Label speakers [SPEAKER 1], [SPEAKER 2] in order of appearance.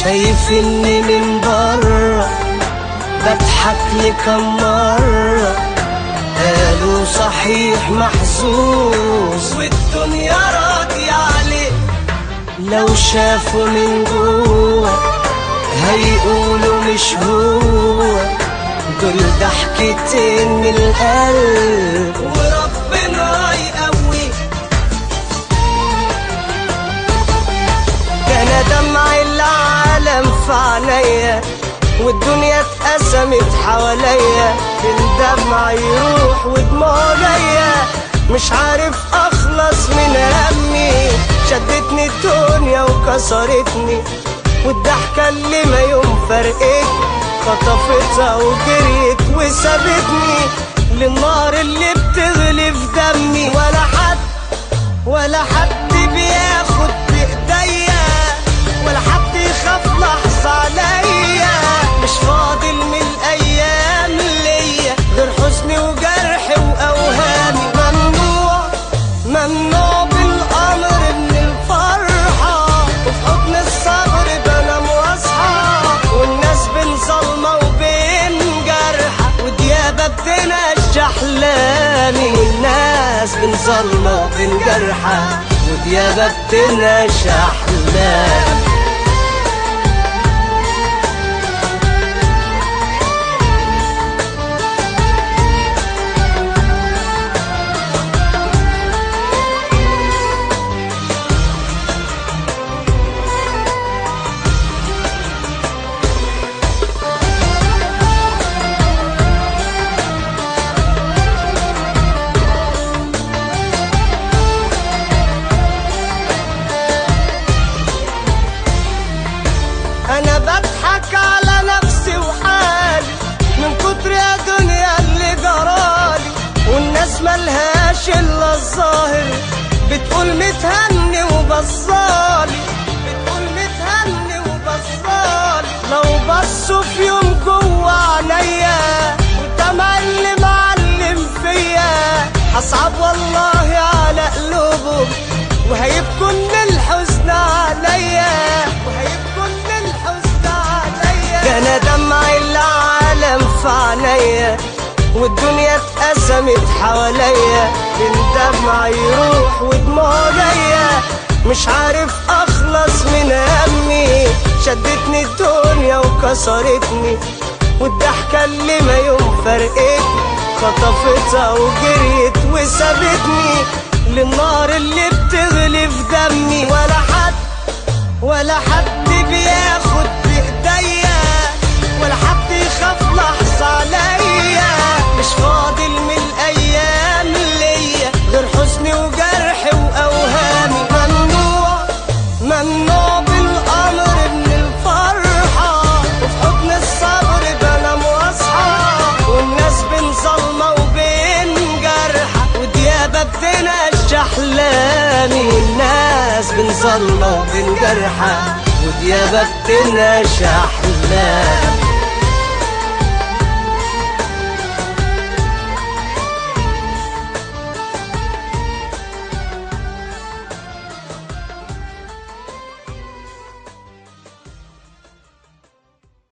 [SPEAKER 1] شايف اني من بره بضحك لي كم مرة، قالوا صحيح محظوظ والدنيا راضية عليه. لو شافوا من جوه هيقولوا مش هو، دول ضحكتين من القلب وربنا يقوي. كان دمع العالم في عينيا والدنيا اتقسمت حواليا، فين دمع يروح ودموع جاية، مش عارف اخلص من همي. شدتني الدنيا وكسرتني، والضحكة اللي ما يوم فرقت خطفتها وجريت وسابتني للنار اللي بتغلي في دمي. ولا حد بياخد بايديا، ولا حد يخاف لحظة عليا. مش فاضل من الايام ليا غير حزني وجرحي واوهامي. ممنوع بالامر من الفرحة، وفي حضن الصبر بنام واصحى، والناس بين ظلمة وبين جرحة، وديابة بتنهش احلامي. والناس بين ظلمة وبين جرحة، وديابة بتنهش احلامي. أنا بضحك على نفسي وحالي من كتر يا دنيا اللي جرالي، والناس ملهاش إلا الظاهر، بتقول متهني وبصالي، بتقول متهني وبصالي. لو بصوا في يوم جوا عينيا والدمع اللي معلم فيا، هصعب والله على قلوبهم وهيبكوا من الحزن عليا، وهيبكوا من الحزن عليا. كان دمع العالم في عينيا والدنيا اتقسمت حواليا، فين دمع يروح ودموع جاية، مش عارف اخلص من همي. شدتني الدنيا وكسرتني، والضحكة اللي ما يوم فرقت خطفتها وجريت وسابتني للنار اللي بتغلي في دمي. ولا حد بياخد بايديا، ولا حد يخاف لحظة عليا. مش فاضل من الايام ليا غير حزني وجرحي واوهامي. ممنوع بالامر من الفرحة، وفي حضن الصبر بنام واصحى، والناس بين ظلمة وبين جرحة، وديابة بتنهش احلامي. والناس بين ظلمة وبين جرحة، وديابة بتنهش احلامي.